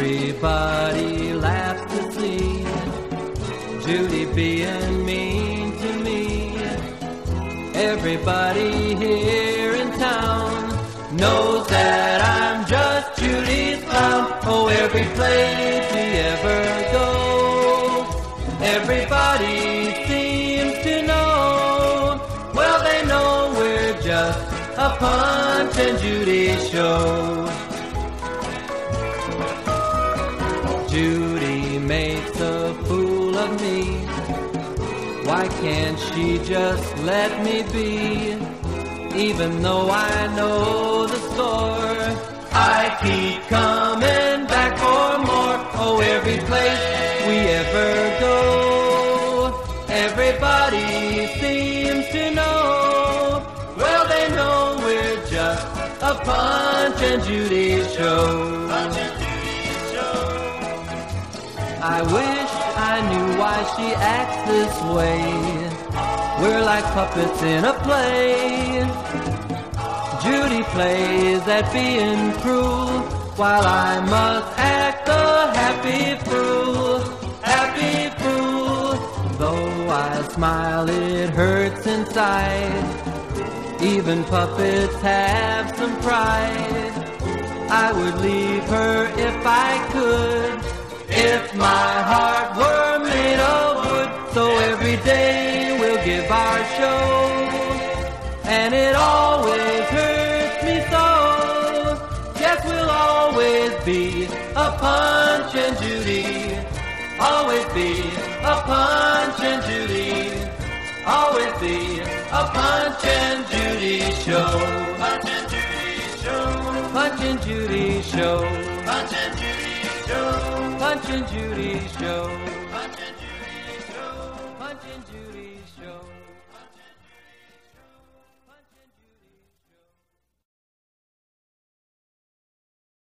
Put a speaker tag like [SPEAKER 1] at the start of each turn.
[SPEAKER 1] Everybody laughs to see Judy being mean to me. Everybody here in town knows that I'm just Judy's clown. Oh, every place we ever go, everybody seems to know. Well, they know we're just a Punch and Judy show. Judy makes a fool of me. Why can't she just let me be? Even though I know the score, I keep coming back for more. Oh, every place we ever go, everybody seems to know. Well, they know we're just a Punch and Judy show. Punch and Judy show. I wish I knew why she acts this way. We're like puppets in a play. Judy plays at being cruel, while I must act the happy fool. Happy fool. Though I smile, it hurts inside. Even puppets have some pride. I would leave her if I could, if my heart were made of wood. So every day we'll give our show, and it always hurts me so. Yes, we'll always be a Punch and Judy. Always be a Punch and Judy. Always be a Punch and Judy show. Punch and Judy show. Punch and Judy show. Punch and Judy show. Punch and Judy show. Punch and Judy show. Punch and Judy show.